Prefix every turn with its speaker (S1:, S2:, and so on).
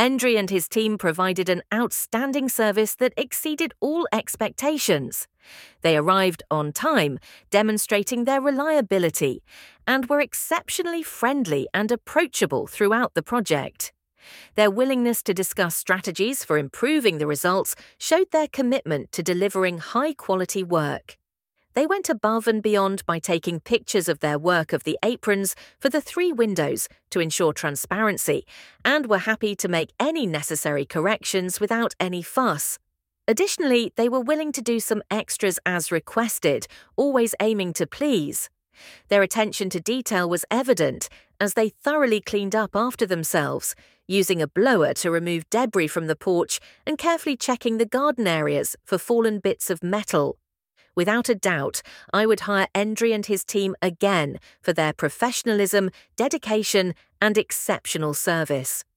S1: Endry and his team provided an outstanding service that exceeded all expectations. They arrived on time, demonstrating their reliability, and were exceptionally friendly and approachable throughout the project. Their willingness to discuss strategies for improving the results showed their commitment to delivering high-quality work. They went above and beyond by taking pictures of their work of the aprons for the 3 windows to ensure transparency, and were happy to make any necessary corrections without any fuss. Additionally, they were willing to do some extras as requested, always aiming to please. Their attention to detail was evident as they thoroughly cleaned up after themselves, using a blower to remove debris from the porch and carefully checking the garden areas for fallen bits of metal. Without a doubt, I would hire Endry and his team again for their professionalism, dedication, and exceptional service.